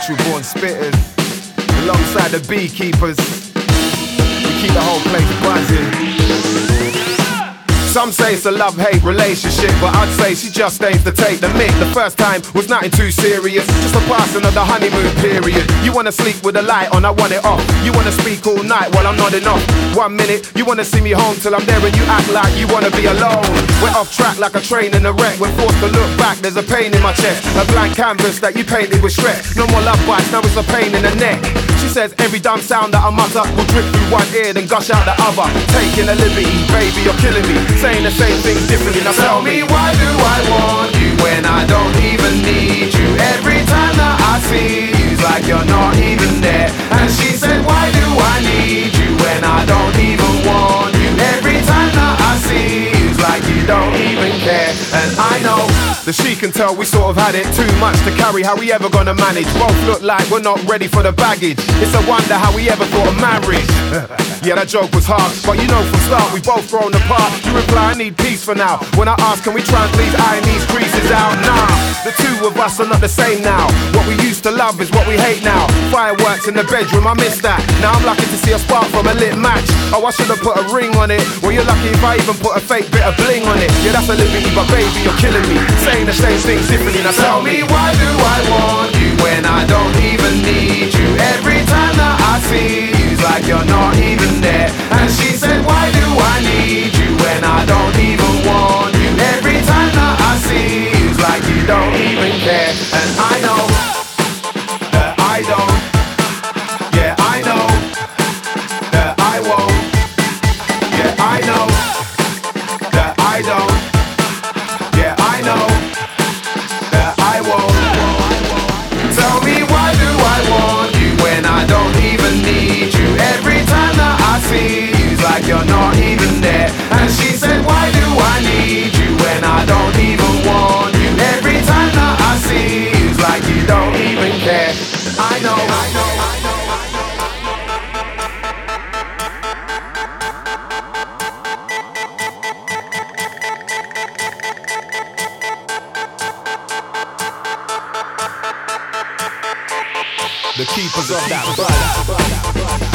natural born spitters. Alongside the beekeepers, we keep the whole place buzzing. Some say it's a love-hate relationship, but I'd say she just aims to take the mick. The first time was nothing too serious, just a passing of the honeymoon period. You wanna sleep with the light on, I want it off. You wanna speak all night while I'm nodding off. 1 minute, you wanna see me home till I'm there and you act like you wanna be alone. We're off track like a train in a wreck. We're forced to look back, there's a pain in my chest. A blank canvas that you painted with stretch. No more love bites, now it's a pain in the neck. She says every dumb sound that I mutter will drip through one ear then gush out the other. Taking a liberty, baby, you're killing me. Saying the same things differently, now tell me, why do I want you when I don't even need you? Every time that I see you, it's like you're not even there. And she said, why do I need you when I don't even want you? Every time that I see you, it's like you don't even care. And I know that she can tell we sort of had it too much to carry. How we ever gonna manage? Both look like we're not ready for the baggage. It's a wonder how we ever thought of marriage. Yeah, that joke was hard, but you know from start we both grown apart. You reply, I need peace for now. When I ask, can we try and please iron these creases out? Nah, the two of us are not the same now. What we used to love is what we hate now. Fireworks in the bedroom, I miss that. Now I'm lucky to see a spark from a lit match. Oh, I should have put a ring on it. Well, you're lucky if I even put a fake bit of bling on it. Yeah, that's a liberty, but baby, you're killing me. Saying the same things differently, now tell me, why do I want you when I don't even need you? Every time that I see you, it's like you're not even there. And she said, why do I need you when I don't even want you? Every time that I see you, it's like you don't even care. And I know that I don't. Yeah, I know that I won't. Yeah, I know that I don't. Yeah, I know that I won't. Tell me, why do I want you when I don't even need you? Every time that I see you, it's like you're not even there. And she said, why do I need you when I don't even want you? Every time that I see you, it's like you don't even care. I know, I know, I know. The keepers of that blood.